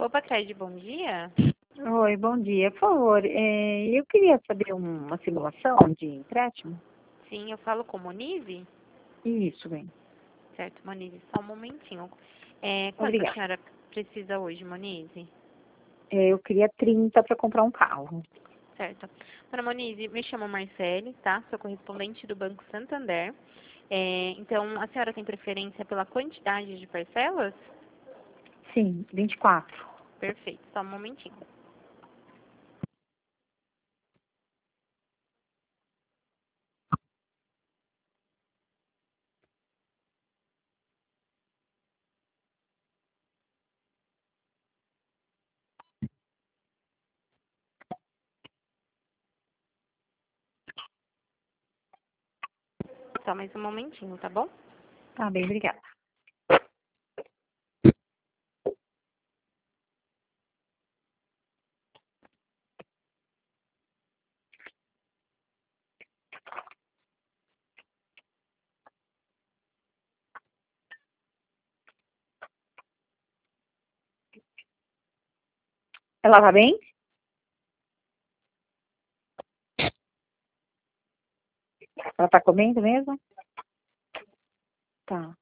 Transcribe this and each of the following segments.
Opa, Cred, bom dia. Oi, bom dia. Por favor, eu queria saber uma simulação de empréstimo. Sim, eu falo com Monize? Isso, bem. Certo, Monize, só um momentinho. Quanto a Obrigada. senhora precisa hoje, Monize? Eu queria 30 para comprar um carro. Certo. Dona Monize, me chamo Marcele, tá? Sou correspondente do Banco Santander. Então, a senhora tem preferência pela quantidade de parcelas? Sim, 24. Perfeito, só um momentinho. Só mais um momentinho, tá bom? Tá bem, obrigada. Ela tá bem? Ela tá comendo mesmo? Tá.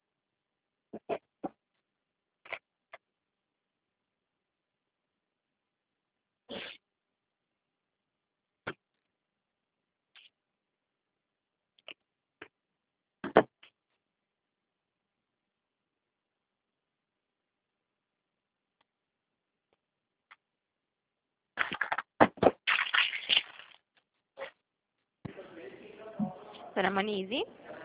Dona Monize?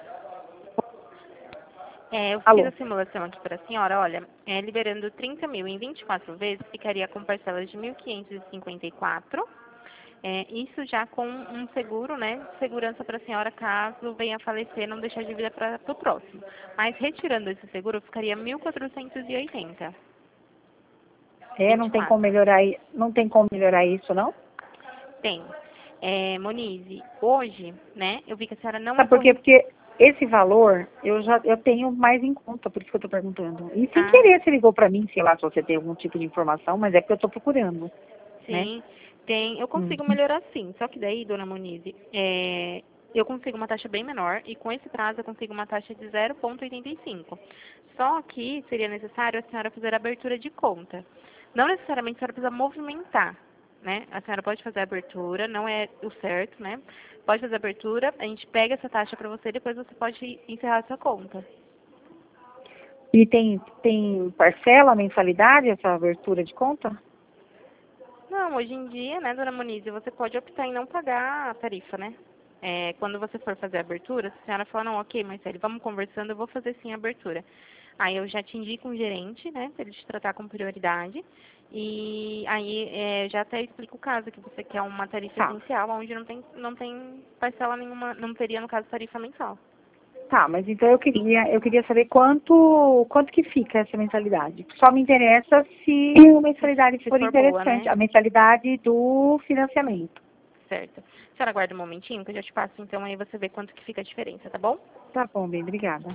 Eu fiz a Alô? simulação aqui para a senhora. Olha, liberando 30 mil em 24 vezes, ficaria com parcelas de 1.554. Isso já com um seguro, né? Segurança para a senhora caso venha a falecer, não deixar dívida para o próximo. Mas retirando esse seguro, ficaria 1.480. Não tem como 24. melhorar, não tem como melhorar isso, não? Tem. Monize, hoje, né? Eu vi que a senhora não é Sabe por quê? correspondente. Porque esse valor eu tenho mais em conta, por isso que eu tô perguntando. E sem Ah, querer você ligou para mim, sei lá, se você tem algum tipo de informação, mas é porque eu tô procurando, né? sim, tem. Eu Hum. consigo melhorar sim. Só que daí, dona Monize, eu consigo uma taxa bem menor e com esse prazo eu consigo uma taxa de 0,85. Só que seria necessário a senhora fazer a abertura de conta. Não necessariamente a senhora precisa movimentar, né? A senhora pode fazer a abertura, não é o certo, né? Pode fazer a abertura, a gente pega essa taxa para você e depois você pode encerrar a sua conta. E tem parcela, mensalidade, essa abertura de conta? Não, hoje em dia, né, dona Monize, você pode optar em não pagar a tarifa, né? Quando você for fazer a abertura, se a senhora falar, não, ok, Marcelo, vamos conversando, eu vou fazer sim a abertura. Aí eu já te indico um gerente, né, para ele te tratar com prioridade. E aí já até explico o caso, que você quer uma tarifa Tá, essencial, onde não tem parcela nenhuma, não teria, no caso, tarifa mensal. tá, mas então eu queria saber quanto que fica essa mensalidade. Só me interessa se a mensalidade Se for for boa, interessante, né? a mensalidade do financiamento. Certo. A senhora aguarda um momentinho, que eu já te passo, então aí você vê quanto que fica a diferença, tá bom? Tá bom, bem, obrigada.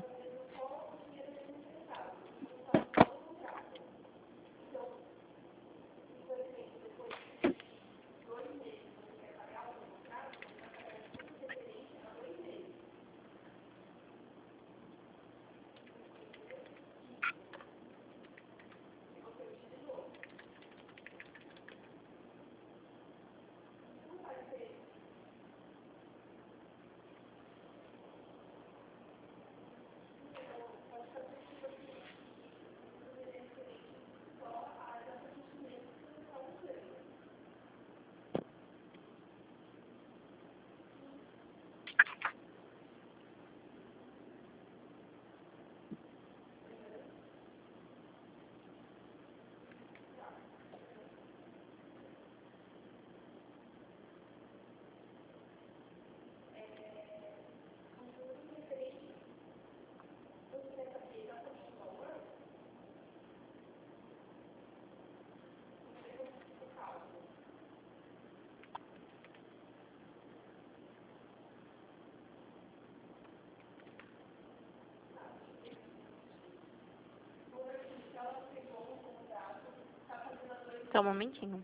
Só um momentinho.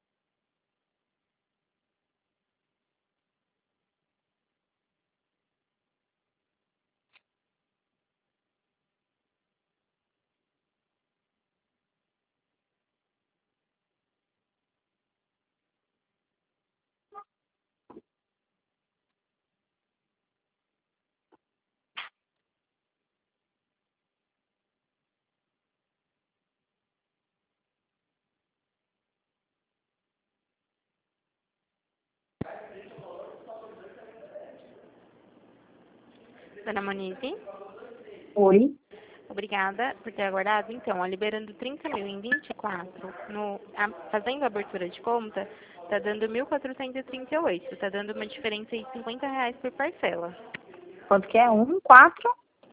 Dona Monize, Oi. obrigada por ter aguardado. Então, ó, liberando 30 mil em 24, fazendo a abertura de conta, tá dando 1.438. Tá dando uma diferença aí de R$ 50 por parcela. Quanto que é? 1,4?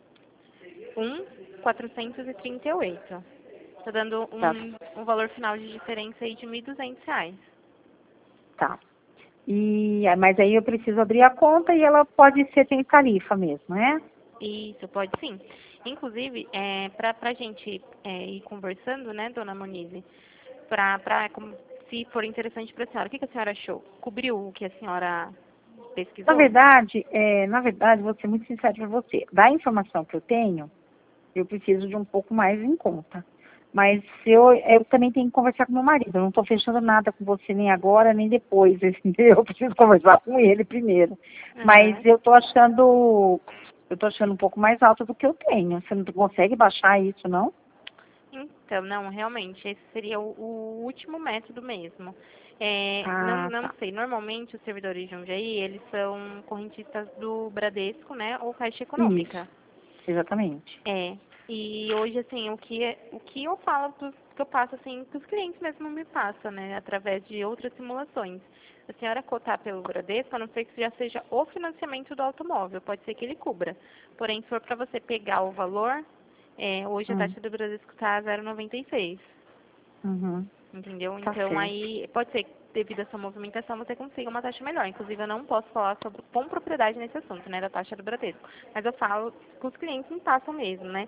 1.438. Tá dando Tá. um valor final de diferença aí de R$ 1.200. Tá. Mas aí eu preciso abrir a conta e ela pode ser sem tarifa mesmo, né? Isso, pode sim. Inclusive, para a gente ir conversando, né, dona Monize, se for interessante para a senhora, o que a senhora achou? Cobriu o que a senhora pesquisou? Na verdade, vou ser muito sincera para você. Da informação que eu tenho, eu preciso de um pouco mais em conta. Mas eu também tenho que conversar com meu marido. Eu não estou fechando nada com você nem agora, nem depois. Entendeu? Eu preciso conversar com ele primeiro. Mas Uhum. eu tô achando um pouco mais alto do que eu tenho. Você não consegue baixar isso, não? Então, não, realmente, esse seria o último método mesmo. Ah, Não tá. sei, normalmente os servidores de Jundiaí, eles são correntistas do Bradesco, né, ou Caixa Isso, Econômica. exatamente. E hoje, assim, o que eu falo, que eu passo, assim, que os clientes mesmo me passam, né, através de outras simulações. A senhora cotar pelo Bradesco, a não ser que já seja o financiamento do automóvel, pode ser que ele cubra. Porém, se for para você pegar o valor, hoje a Hum, taxa do Bradesco está a 0,96, uhum, entendeu? tá Então, certo. aí, pode ser que devido à sua movimentação você consiga uma taxa melhor. Inclusive, eu não posso falar com propriedade nesse assunto, né, da taxa do Bradesco. Mas eu falo que os clientes me passam mesmo, né?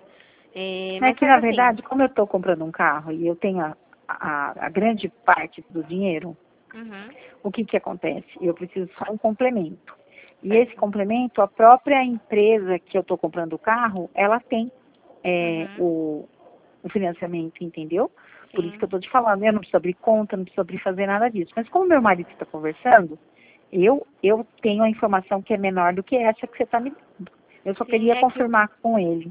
É Mas que, faz na assim. verdade, como eu estou comprando um carro e eu tenho a grande parte do dinheiro, Uhum, o que que acontece? Eu preciso só um complemento. E esse certo. complemento, a própria empresa que eu estou comprando o carro, ela tem é, Uhum, o, o financiamento, entendeu? Por isso que eu sim. estou te falando, eu não preciso abrir conta, não preciso abrir fazer nada disso. Mas como meu marido está conversando, eu tenho a informação que é menor do que essa que você está me dando. Eu só Sim, queria confirmar com ele,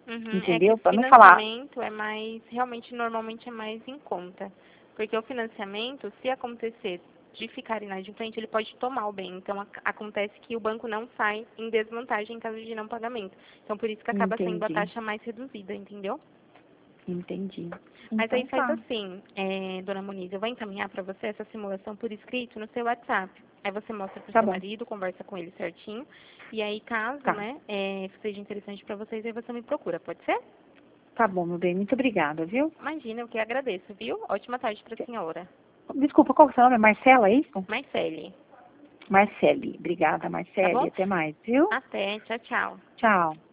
é que o entendeu? Para não falar, financiamento é mais, realmente, normalmente é mais em conta. Porque o financiamento, se acontecer de ficar inadimplente, ele pode tomar o bem. Então, acontece que o banco não sai em desvantagem em caso de não pagamento. Então, por isso que acaba sendo a entendi, taxa mais reduzida, entendeu? entendi. Mas aí Então faz tá, assim, dona Muniz, eu vou encaminhar para você essa simulação por escrito no seu WhatsApp. Aí você mostra para o tá seu bom, marido, conversa com ele certinho. E aí, caso, tá. né, seja interessante para vocês, aí você me procura, pode ser? Tá bom, meu bem, muito obrigada, viu? Imagina, eu que agradeço, viu? Ótima tarde para a senhora. Desculpa, qual que é o seu nome? É Marcela, é isso? Marcele, Marcele. Obrigada, tá Marcele. bom? Até mais, viu? Até, tchau, tchau. Tchau.